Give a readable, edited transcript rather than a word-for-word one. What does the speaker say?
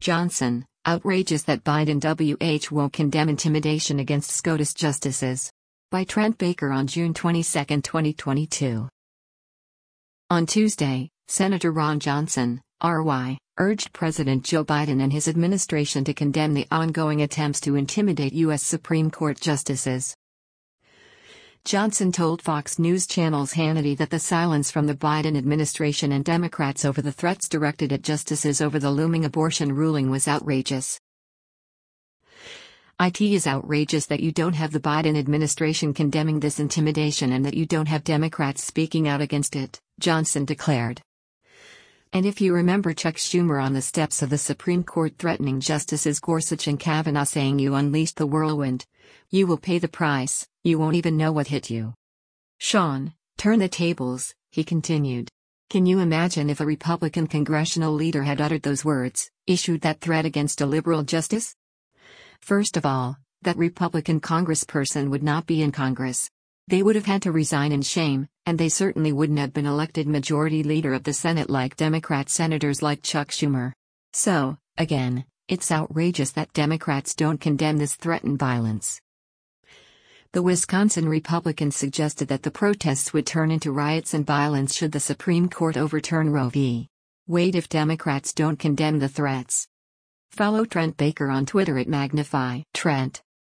Johnson, outrageous that Biden WH won't condemn intimidation against SCOTUS justices. By Trent Baker on June 22, 2022. On Tuesday, Senator Ron Johnson, RY, urged President Joe Biden and his administration to condemn the ongoing attempts to intimidate U.S. Supreme Court justices. Johnson told Fox News Channel's Hannity that the silence from the Biden administration and Democrats over the threats directed at justices over the looming abortion ruling was outrageous. It is outrageous that you don't have the Biden administration condemning this intimidation and that you don't have Democrats speaking out against it, Johnson declared. And if you remember Chuck Schumer on the steps of the Supreme Court threatening Justices Gorsuch and Kavanaugh saying you unleashed the whirlwind, you will pay the price, you won't even know what hit you. Sean, turn the tables, he continued. Can you imagine if a Republican congressional leader had uttered those words, issued that threat against a liberal justice? First of all, that Republican congressperson would not be in Congress. They would have had to resign in shame, and they certainly wouldn't have been elected majority leader of the Senate like Democrat senators like Chuck Schumer. So, again, it's outrageous that Democrats don't condemn this threatened violence. The Wisconsin Republican suggested that the protests would turn into riots and violence should the Supreme Court overturn Roe v. Wade if Democrats don't condemn the threats. Follow Trent Baker on Twitter at Magnify Trent.